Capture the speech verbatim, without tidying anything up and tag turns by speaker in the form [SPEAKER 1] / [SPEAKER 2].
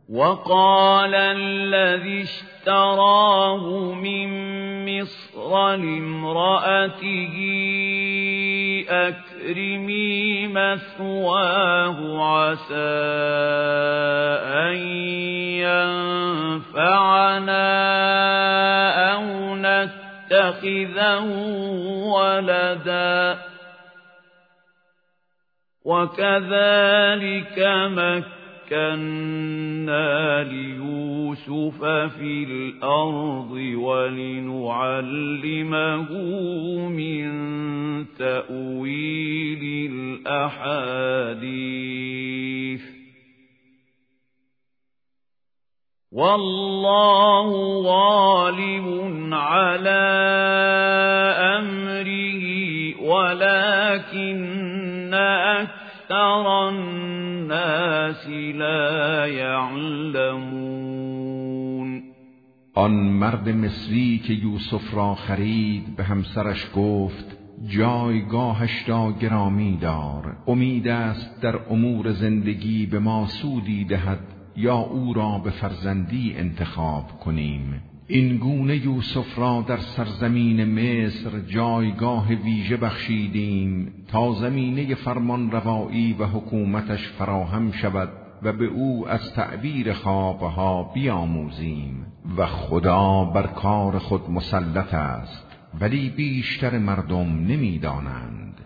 [SPEAKER 1] وقال الذي اشتراه من مصر لامرأته أكرمي مثواه عسى أن ينفعنا أو نتخذه ولدا وكذلك مكنا ليوسف في الأرض ولنعلمه من تأويل الأحاديث والله غالب على أمره ولكن أكثر الناس لا يعلمون.
[SPEAKER 2] آن مرد مصری که یوسف را خرید به همسرش گفت جایگاهش را گرامی دار، امید است در امور زندگی به ما سودی دهد یا او را به فرزندی انتخاب کنیم. این گونه یوسف را در سرزمین مصر جایگاه ویژه بخشیدیم تا زمینه فرمان روایی و حکومتش فراهم شود و به او از تعبیر خوابها بیاموزیم و خدا بر کار خود مسلط است ولی بیشتر مردم نمی‌دانند.